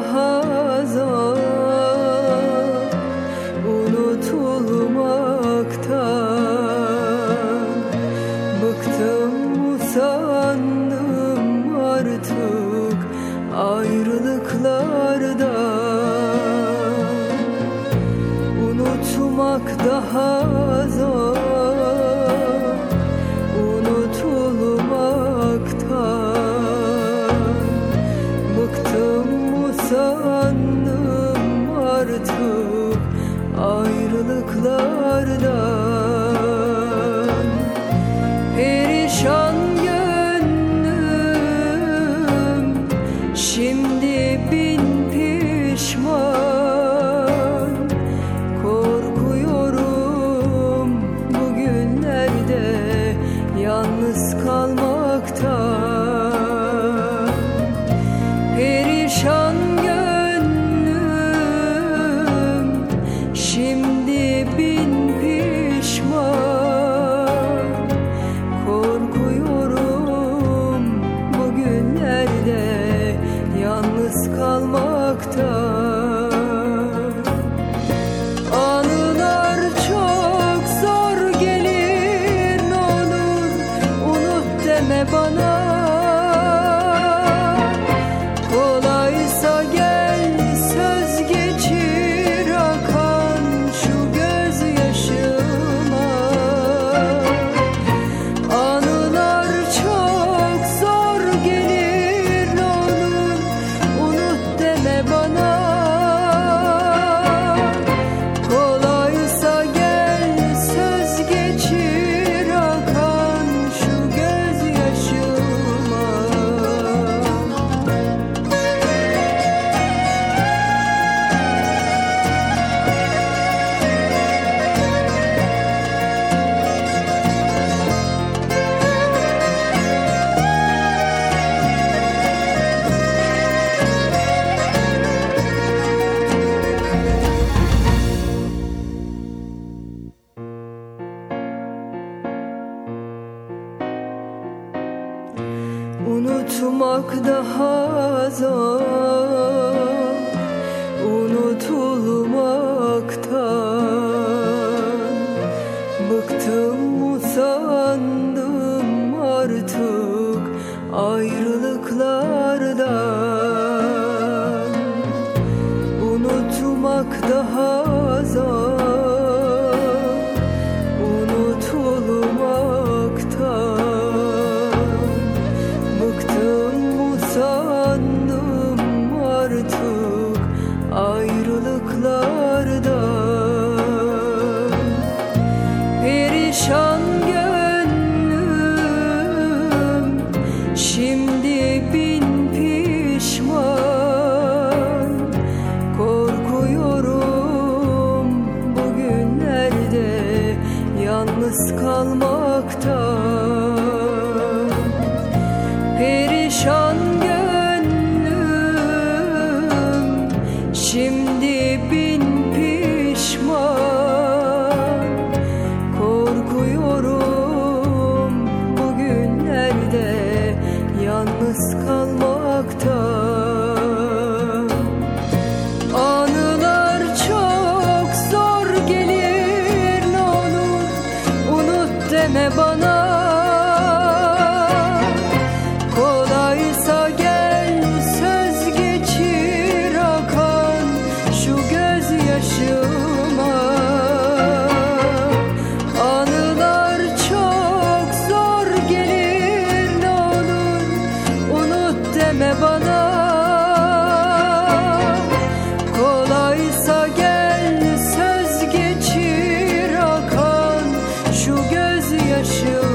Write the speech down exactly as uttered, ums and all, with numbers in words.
daha zor unutulmaktan. Bıktım usandım artık ayrılıklardan. Unutmak daha zor unutulmaktan. Bıktım usandım artık ayrılıklardan. Perişan gönlüm şimdi bin pişman. Korkuyorum bugünlerde yalnız kalmaktan. Perişan gönlüm şimdi bin pişman. Korkuyorum bugünlerde yalnız kalmaktan. Anılar çok zor gelir, ne olur unut deme bana. Kolaysa gel söz geçir akan şu gözyaşıma. Anılar çok zor gelir, ne olur unut deme bana. Kolaysa gel söz geçir akan şu gözyaşıma. Unutmak daha zor unutulmaktan. Bıktım usandım artık ayrılıklardan. Unutmak daha zor unutulmaktan. Bıktım usandım artık ayrılıklardan. Perişan gönlüm şimdi bin pişman. Korkuyorum bugünlerde yalnız kalmaktan. Perişan gönlüm şimdi bin pişman. Korkuyorum bugünlerde yalnız kalmaktan. Anılar çok zor gelir, ne olur unut deme bana. Kolaysa gel söz geçir akan şu gözyaşıma. Anılar çok zor gelir, ne olur unut deme bana. Kolaysa gel söz geçir akan şu gözyaşıma.